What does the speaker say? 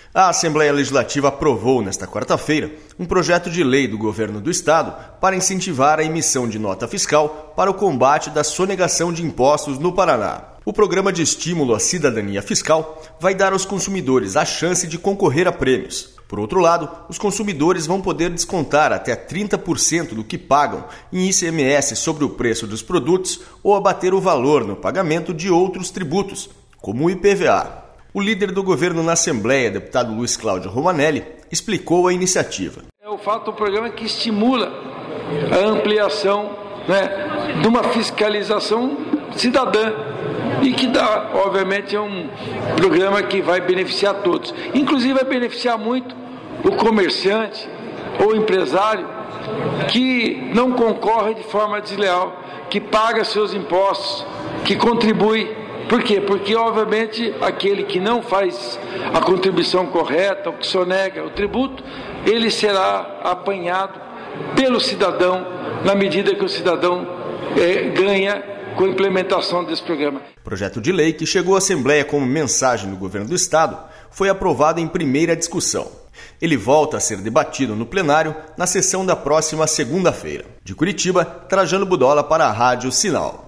A Assembleia Legislativa aprovou, nesta quarta-feira, um projeto de lei do governo do estado para incentivar a emissão de nota fiscal para o combate da sonegação de impostos no Paraná. O programa de estímulo à cidadania fiscal vai dar aos consumidores a chance de concorrer a prêmios. Por outro lado, os consumidores vão poder descontar até 30% do que pagam em ICMS sobre o preço dos produtos ou abater o valor no pagamento de outros tributos, como o IPVA. O líder do governo na Assembleia, deputado Luiz Cláudio Romanelli, explicou a iniciativa. É o fato do programa que estimula a ampliação de uma fiscalização cidadã e que dá, obviamente, é um programa que vai beneficiar todos. Inclusive vai beneficiar muito o comerciante ou empresário que não concorre de forma desleal, que paga seus impostos, que contribui. Por quê? Porque, obviamente, aquele que não faz a contribuição correta, ou que sonega o tributo, ele será apanhado pelo cidadão na medida que o cidadão ganha com a implementação desse programa. O projeto de lei, que chegou à Assembleia como mensagem do governo do estado, foi aprovado em primeira discussão. Ele volta a ser debatido no plenário na sessão da próxima segunda-feira. De Curitiba, Trajano Budola para a Rádio Sinal.